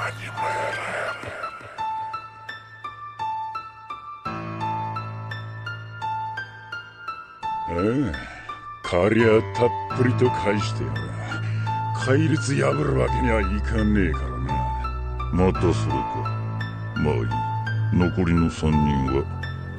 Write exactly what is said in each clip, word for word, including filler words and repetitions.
ああ、借りゃたっぷりと返してやら。戒律破るわけにはいかねえからな。 またそれか。まあいい。残りの三人は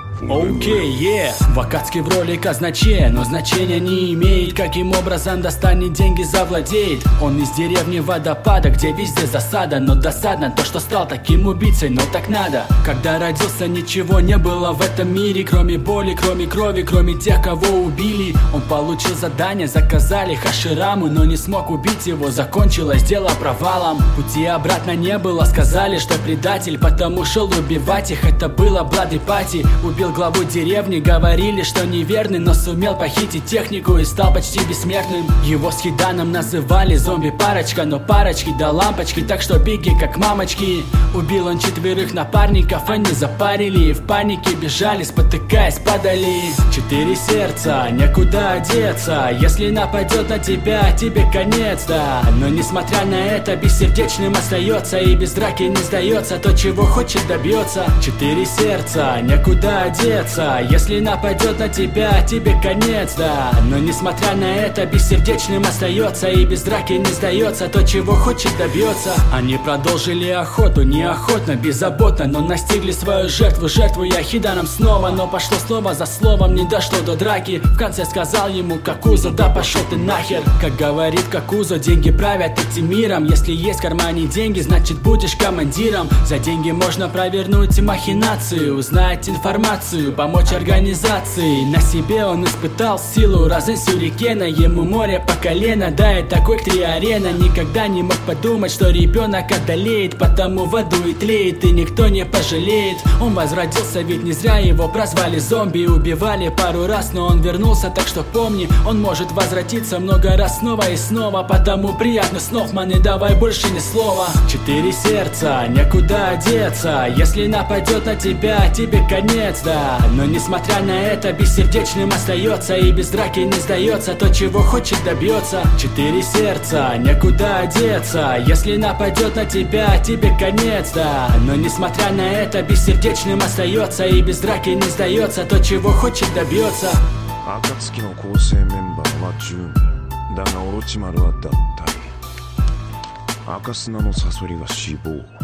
Окей, okay, yeah. Вакацкий в роли казначея, но значения не имеет, каким образом достанет деньги, завладеет. Он из деревни Водопада, где везде засада, но досадно то, что стал таким убийцей, но так надо. Когда родился, ничего не было в этом мире, кроме боли, кроме крови, кроме тех, кого убили. Он получил задание, заказали Хашираму, но не смог убить его, закончилось дело провалом. Пути обратно не было, сказали, что предатель, потому шел убивать их, это было Bloody Party. Убил главу деревни, говорили, что неверный, но сумел похитить технику и стал почти бессмертным. Его с Хиданом называли зомби-парочка, но парочки до лампочки, так что беги как мамочки. Убил он четверых напарников, они запарили и в панике бежали, спотыкаясь, падали. Четыре сердца, некуда одеться, если нападет на тебя, тебе конец, да. Но несмотря на это, бессердечным остается и без драки не сдается, то, чего хочет, добьется. Четыре сердца, некуда одеться, если нападет на тебя, тебе конец, да. Но несмотря на это, бессердечным остается и без драки не сдается, то, чего хочет, добьется. Они продолжили охоту, неохотно, беззаботно, но настигли свою жертву, жертву я Хиданом снова. Но пошло слово за словом, не дошло до драки. В конце сказал ему Какузо: да пошел ты нахер. Как говорит Какузо, деньги правят этим миром. Если есть в кармане деньги, значит будешь командиром. За деньги можно провернуть махинацию, узнать информацию, помочь организации. На себе он испытал силу разы сюрикена, ему море по колено, да и такой три арена. Никогда не мог подумать, что ребенок одолеет, потому в аду и тлеет, и никто не пожалеет. Он возродился, ведь не зря его прозвали зомби. Убивали пару раз, но он вернулся, так что помни, он может возвратиться много раз снова и снова. Потому приятных снов, ман, и давай больше ни слова. Четыре сердца, некуда одеться, если нападет на тебя, тебе конец, да. Но несмотря на это, бессердечным остается и без драки не сдается, то, чего хочет, добьется. Четыре сердца, некуда одеться, если нападет на тебя, тебе конец, да. Но несмотря на это, бессердечным остается и без драки не сдается, то, чего хочет, добьется. 暁の構成メンバーはじゅうにんだがオロチマルは脱退。赤砂のサソリは死亡。